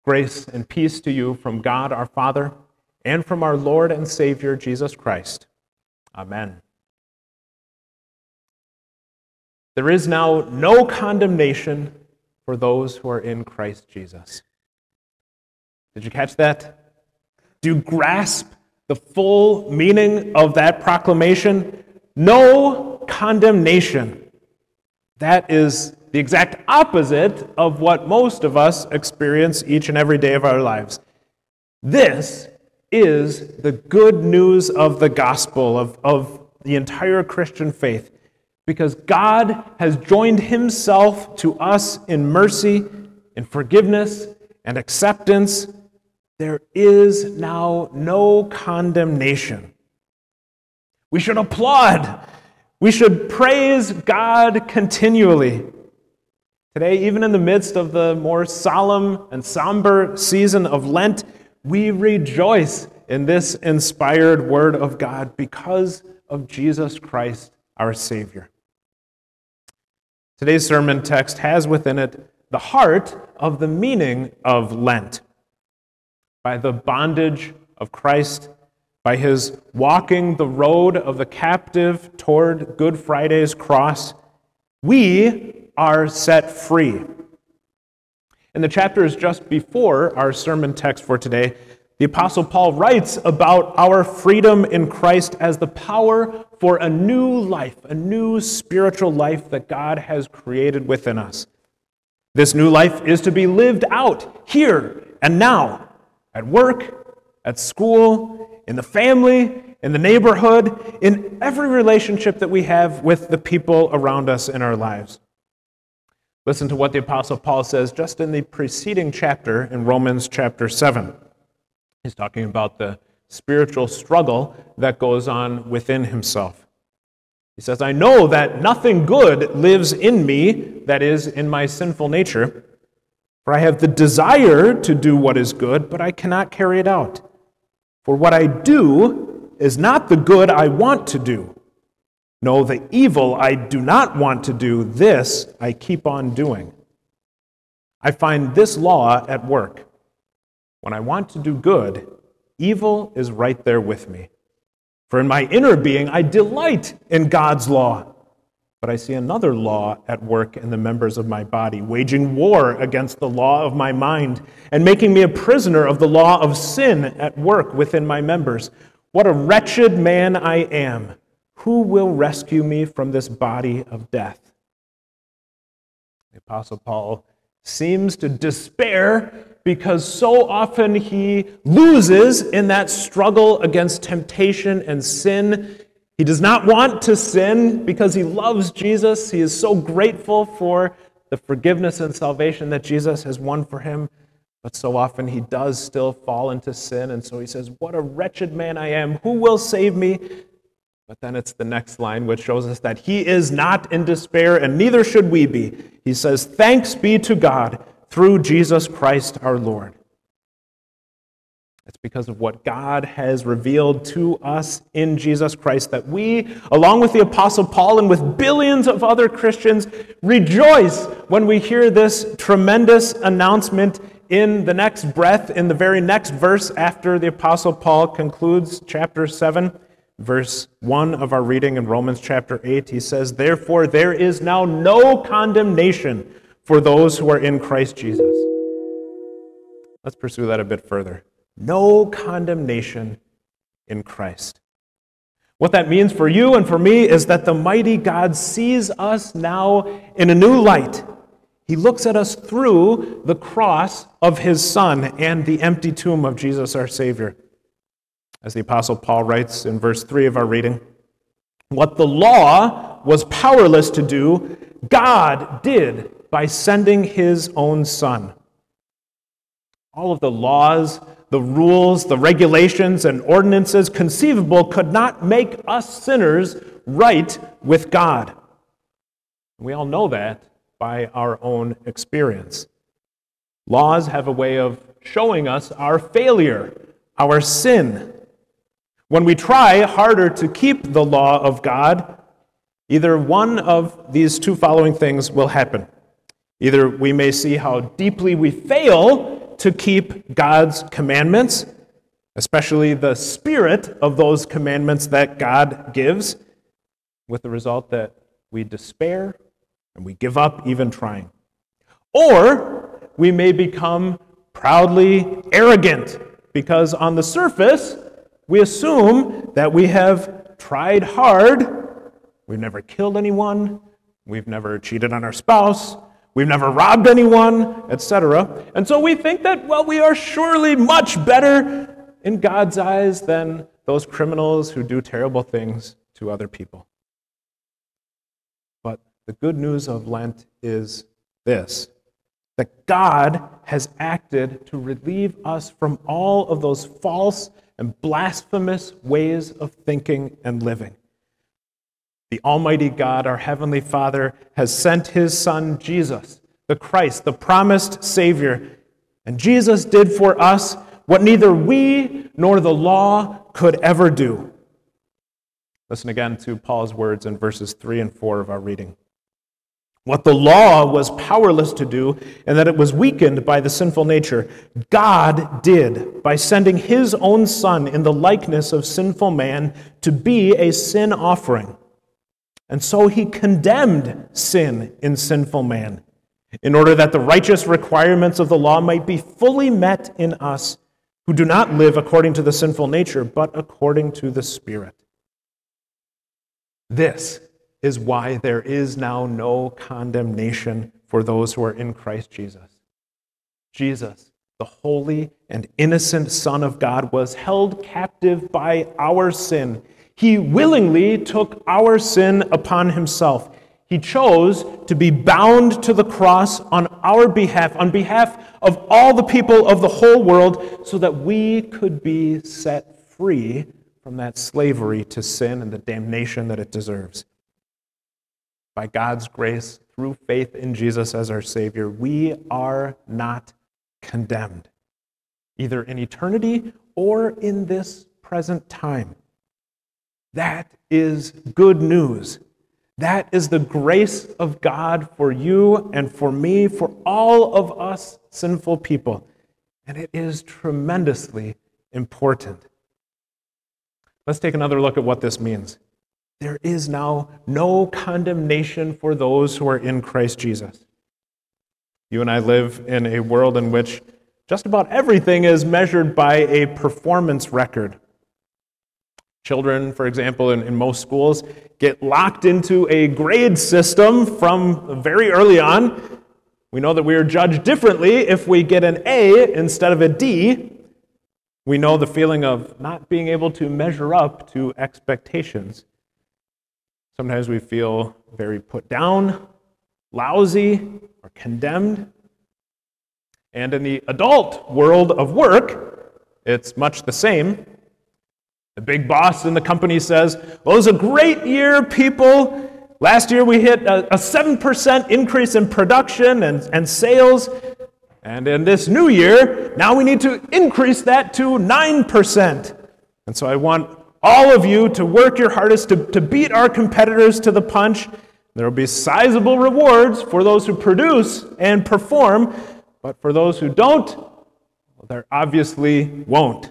Grace and peace to you from God our Father and from our Lord and Savior Jesus Christ. Amen. There is now no condemnation for those who are in Christ Jesus. Did you catch that? Do you grasp the full meaning of that proclamation? No condemnation. That is the exact opposite of what most of us experience each and every day of our lives. This is the good news of the gospel, of the entire Christian faith, because God has joined himself to us in mercy, in forgiveness, and acceptance. There is now no condemnation. We should applaud. We should praise God continually. Today, even in the midst of the more solemn and somber season of Lent, we rejoice in this inspired word of God because of Jesus Christ, our Savior. Today's sermon text has within it the heart of the meaning of Lent. By the bondage of Christ, by his walking the road of the captive toward Good Friday's cross, we are set free. In the chapters just before our sermon text for today, the Apostle Paul writes about our freedom in Christ as the power for a new life, a new spiritual life that God has created within us. This new life is to be lived out here and now, at work, at school, in the family, in the neighborhood, in every relationship that we have with the people around us in our lives. Listen to what the Apostle Paul says just in the preceding chapter in Romans chapter 7. He's talking about the spiritual struggle that goes on within himself. He says, I know that nothing good lives in me, that is, in my sinful nature, for I have the desire to do what is good, but I cannot carry it out. For what I do is not the good I want to do. No, the evil I do not want to do, this I keep on doing. I find this law at work. When I want to do good, evil is right there with me. For in my inner being I delight in God's law. But I see another law at work in the members of my body, waging war against the law of my mind, and making me a prisoner of the law of sin at work within my members. What a wretched man I am! Who will rescue me from this body of death? The Apostle Paul seems to despair because so often he loses in that struggle against temptation and sin. He does not want to sin because he loves Jesus. He is so grateful for the forgiveness and salvation that Jesus has won for him. But so often he does still fall into sin. And so he says, what a wretched man I am. Who will save me? But then it's the next line which shows us that he is not in despair, and neither should we be. He says, thanks be to God through Jesus Christ our Lord. It's because of what God has revealed to us in Jesus Christ that we, along with the Apostle Paul and with billions of other Christians, rejoice when we hear this tremendous announcement in the next breath, in the very next verse after the Apostle Paul concludes chapter 7. Verse 1 of our reading in Romans chapter 8, he says, therefore there is now no condemnation for those who are in Christ Jesus. Let's pursue that a bit further. No condemnation in Christ. What that means for you and for me is that the mighty God sees us now in a new light. He looks at us through the cross of his Son and the empty tomb of Jesus our Savior. As the Apostle Paul writes in verse 3 of our reading, what the law was powerless to do, God did by sending his own Son. All of the laws, the rules, the regulations, and ordinances conceivable could not make us sinners right with God. We all know that by our own experience. Laws have a way of showing us our failure, our sin. When we try harder to keep the law of God, either one of these two following things will happen. Either we may see how deeply we fail to keep God's commandments, especially the spirit of those commandments that God gives, with the result that we despair and we give up even trying. Or we may become proudly arrogant because on the surface we assume that we have tried hard. We've never killed anyone. We've never cheated on our spouse. We've never robbed anyone, etc. And so we think that, well, we are surely much better in God's eyes than those criminals who do terrible things to other people. But the good news of Lent is this, that God has acted to relieve us from all of those false and blasphemous ways of thinking and living. The Almighty God, our Heavenly Father, has sent His Son, Jesus, the Christ, the promised Savior. And Jesus did for us what neither we nor the law could ever do. Listen again to Paul's words in verses 3 and 4 of our reading. What the law was powerless to do, and that it was weakened by the sinful nature, God did by sending His own Son in the likeness of sinful man to be a sin offering. And so He condemned sin in sinful man, in order that the righteous requirements of the law might be fully met in us, who do not live according to the sinful nature, but according to the Spirit. This is why there is now no condemnation for those who are in Christ Jesus. Jesus, the holy and innocent Son of God, was held captive by our sin. He willingly took our sin upon Himself. He chose to be bound to the cross on our behalf, on behalf of all the people of the whole world, so that we could be set free from that slavery to sin and the damnation that it deserves. By God's grace, through faith in Jesus as our Savior, we are not condemned, either in eternity or in this present time. That is good news. That is the grace of God for you and for me, for all of us sinful people. And it is tremendously important. Let's take another look at what this means. There is now no condemnation for those who are in Christ Jesus. You and I live in a world in which just about everything is measured by a performance record. Children, for example, in most schools, get locked into a grade system from very early on. We know that we are judged differently if we get an A instead of a D. We know the feeling of not being able to measure up to expectations. Sometimes we feel very put down, lousy, or condemned. And in the adult world of work, it's much the same. The big boss in the company says, well, it was a great year, people. Last year we hit a 7% increase in production and sales. And in this new year, now we need to increase that to 9%. And so I want all of you to work your hardest to beat our competitors to the punch. There will be sizable rewards for those who produce and perform, but for those who don't, well, there obviously won't.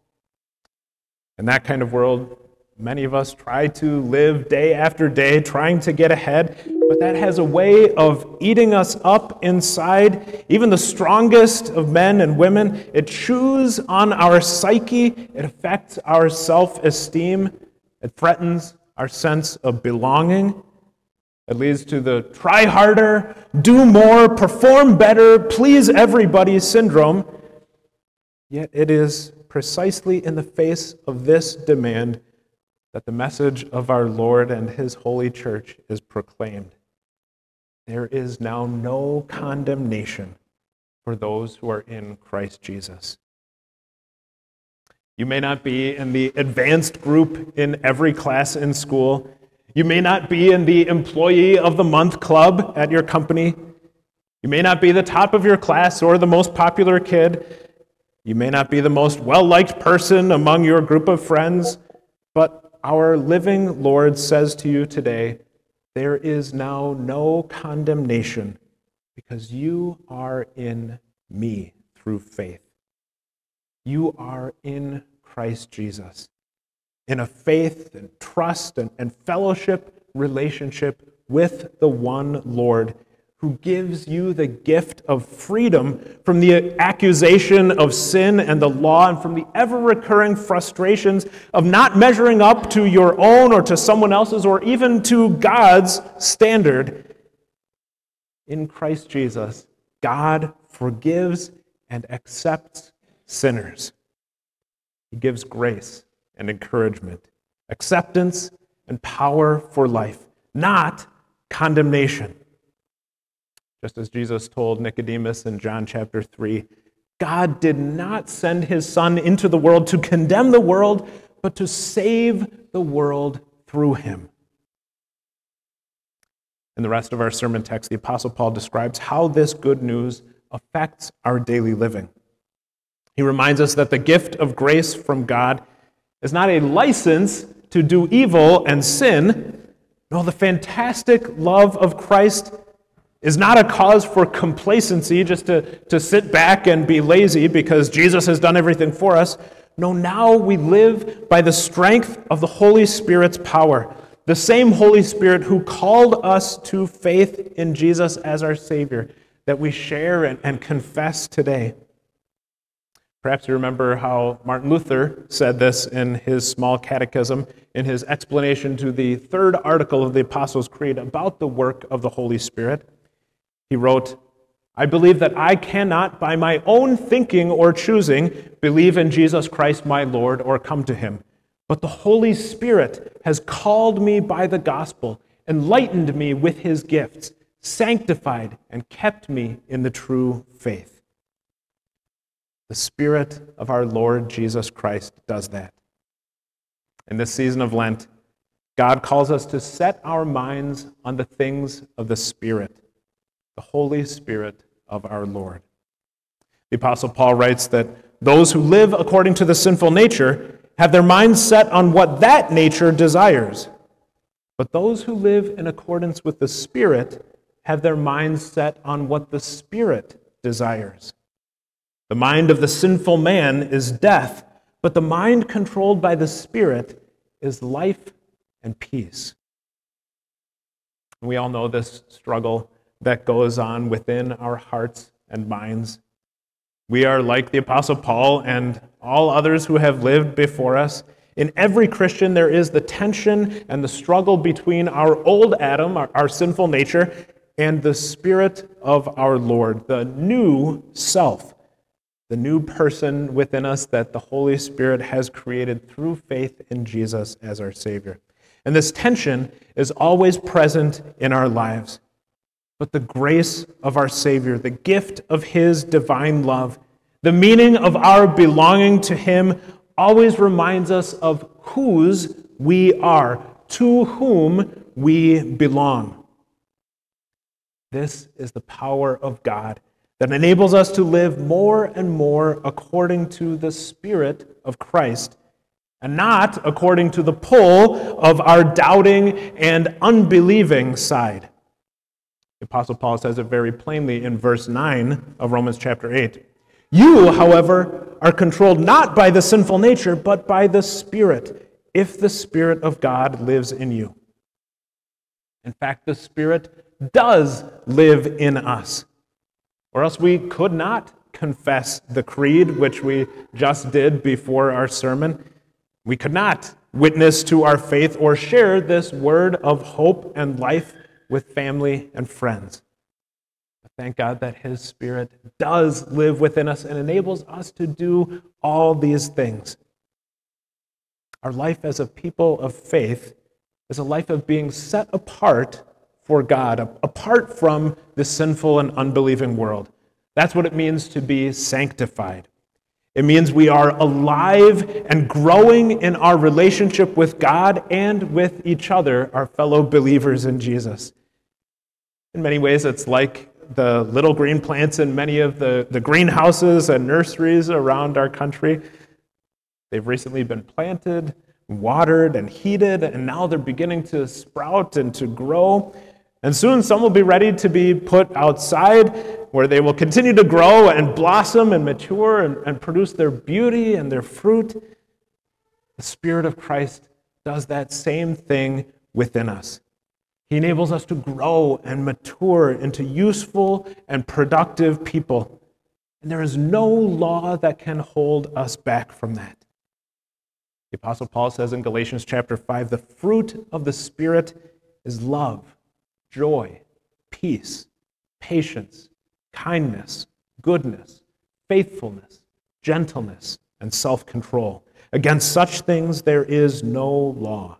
In that kind of world, many of us try to live day after day, trying to get ahead, but that has a way of eating us up inside. Even the strongest of men and women, it chews on our psyche, it affects our self-esteem, it threatens our sense of belonging. It leads to the try harder, do more, perform better, please everybody syndrome. Yet it is precisely in the face of this demand that the message of our Lord and His holy church is proclaimed. There is now no condemnation for those who are in Christ Jesus. You may not be in the advanced group in every class in school. You may not be in the Employee of the Month club at your company. You may not be the top of your class or the most popular kid. You may not be the most well-liked person among your group of friends, but our living Lord says to you today, there is now no condemnation because you are in me through faith. You are in Christ Jesus, in a faith and trust and fellowship relationship with the one Lord, who gives you the gift of freedom from the accusation of sin and the law, and from the ever-recurring frustrations of not measuring up to your own or to someone else's or even to God's standard. In Christ Jesus, God forgives and accepts sinners. He gives grace and encouragement, acceptance and power for life, not condemnation. Just as Jesus told Nicodemus in John chapter 3, God did not send his Son into the world to condemn the world, but to save the world through him. In the rest of our sermon text, the Apostle Paul describes how this good news affects our daily living. He reminds us that the gift of grace from God is not a license to do evil and sin. No, the fantastic love of Christ is not a cause for complacency, just to sit back and be lazy because Jesus has done everything for us. No, now we live by the strength of the Holy Spirit's power, the same Holy Spirit who called us to faith in Jesus as our Savior, that we share and confess today. Perhaps you remember how Martin Luther said this in his small catechism, in his explanation to the third article of the Apostles' Creed about the work of the Holy Spirit. He wrote, "I believe that I cannot, by my own thinking or choosing, believe in Jesus Christ my Lord or come to him. But the Holy Spirit has called me by the gospel, enlightened me with his gifts, sanctified and kept me in the true faith." The Spirit of our Lord Jesus Christ does that. In this season of Lent, God calls us to set our minds on the things of the Spirit, the Holy Spirit of our Lord. The Apostle Paul writes that those who live according to the sinful nature have their minds set on what that nature desires. But those who live in accordance with the Spirit have their minds set on what the Spirit desires. The mind of the sinful man is death, but the mind controlled by the Spirit is life and peace. We all know this struggle that goes on within our hearts and minds. We are like the Apostle Paul and all others who have lived before us. In every Christian, there is the tension and the struggle between our old Adam, our sinful nature, and the Spirit of our Lord, the new self, the new person within us that the Holy Spirit has created through faith in Jesus as our Savior. And this tension is always present in our lives. But the grace of our Savior, the gift of his divine love, the meaning of our belonging to him always reminds us of whose we are, to whom we belong. This is the power of God that enables us to live more and more according to the Spirit of Christ, and not according to the pull of our doubting and unbelieving side. The Apostle Paul says it very plainly in verse 9 of Romans chapter 8. You, however, are controlled not by the sinful nature, but by the Spirit, if the Spirit of God lives in you. In fact, the Spirit does live in us, or else we could not confess the creed, which we just did before our sermon. We could not witness to our faith or share this word of hope and life with family and friends. But thank God that his Spirit does live within us and enables us to do all these things. Our life as a people of faith is a life of being set apart for God, apart from the sinful and unbelieving world. That's what it means to be sanctified. It means we are alive and growing in our relationship with God and with each other, our fellow believers in Jesus. In many ways, it's like the little green plants in many of the greenhouses and nurseries around our country. They've recently been planted, watered, and heated, and now they're beginning to sprout and to grow. And soon some will be ready to be put outside, where they will continue to grow and blossom and mature and produce their beauty and their fruit. The Spirit of Christ does that same thing within us. He enables us to grow and mature into useful and productive people. And there is no law that can hold us back from that. The Apostle Paul says in Galatians chapter 5, the fruit of the Spirit is love, joy, peace, patience, kindness, goodness, faithfulness, gentleness, and self-control. Against such things there is no law.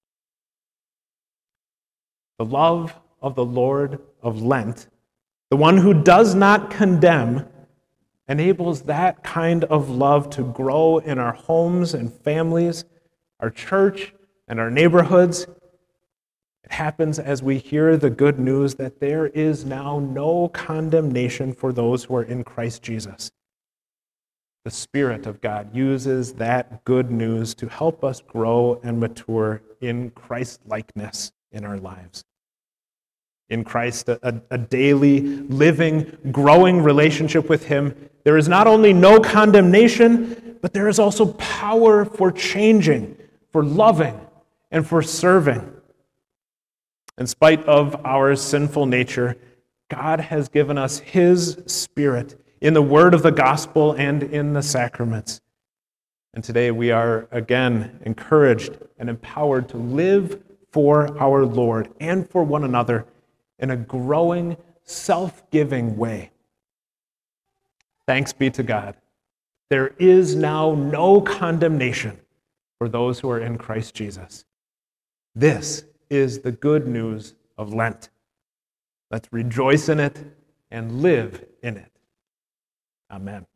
The love of the Lord of Lent, the one who does not condemn, enables that kind of love to grow in our homes and families, our church and our neighborhoods. It happens as we hear the good news that there is now no condemnation for those who are in Christ Jesus. The Spirit of God uses that good news to help us grow and mature in Christ-likeness in our lives. In Christ, a daily, living, growing relationship with Him, there is not only no condemnation, but there is also power for changing, for loving, and for serving. In spite of our sinful nature, God has given us His Spirit in the word of the gospel and in the sacraments. And today we are again encouraged and empowered to live for our Lord and for one another in a growing, self-giving way. Thanks be to God. There is now no condemnation for those who are in Christ Jesus. This is the good news of Lent. Let's rejoice in it and live in it. Amen.